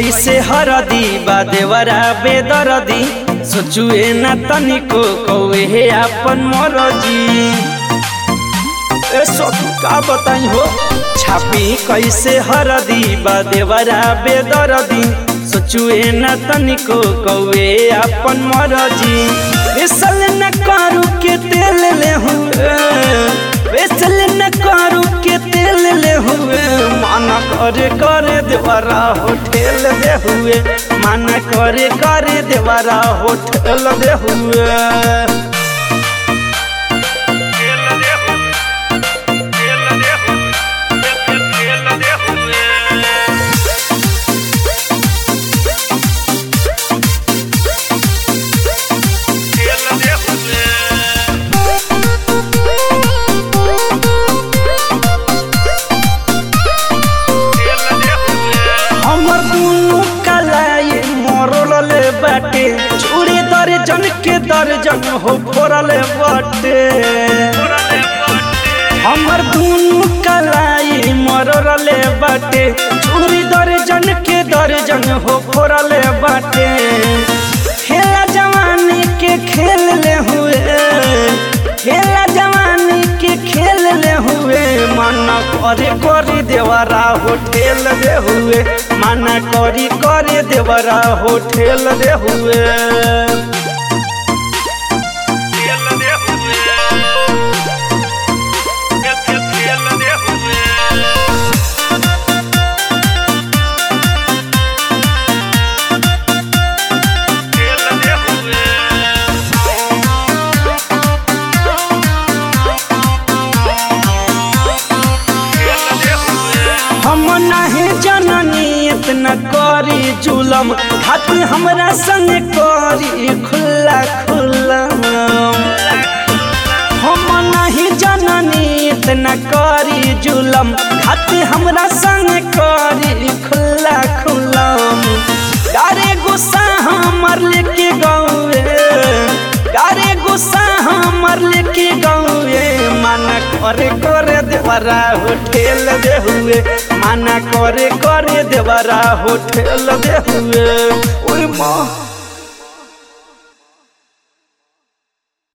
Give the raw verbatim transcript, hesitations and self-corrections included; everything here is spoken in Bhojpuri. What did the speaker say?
कैसे हरदी बा देवरा बेदरदी सोचुए ना तनिको कौए हे अपन मरजी। ए सखी का बताई हो छापी कैसे हरदी बा देवरा बेदरदी सोचुए ना तनिको कौए अपन मरजी। बेसल न करू के तेल ले हुए बेसल न करू के तेल ले हुए माना करे करे देवरा होठेल दे हुए माना करे करे देवरा होठेल दे हुए। बाटे चूड़ी दर्जन के दर्जन हो फोरले बाटे हमर दूनु कलाई मरले बाटे चूड़ी दर्जन के दर्जन हो फोरले बाटे। खेला जवानी के खेल ले हुए खेला जवानी के खेल ले हुए माना करे करे देवरा होठेल दे हुए माना करी करे देवरा होठेल दे हुए। हम नहीं जननी इतना करी जुलम हाथ हमरा संग करी खुला खुला। हम नहीं जननी इतना करी जुलम हाथ हमरा संग करी खुला खुला। डारे गुस्सा हमर लेके गौए डारे गुस्सा हमर लेके गौए माना करे करे देवरा होठेल दे हुए माना करे करे देवरा होठेल दे हुए। ओए माँ।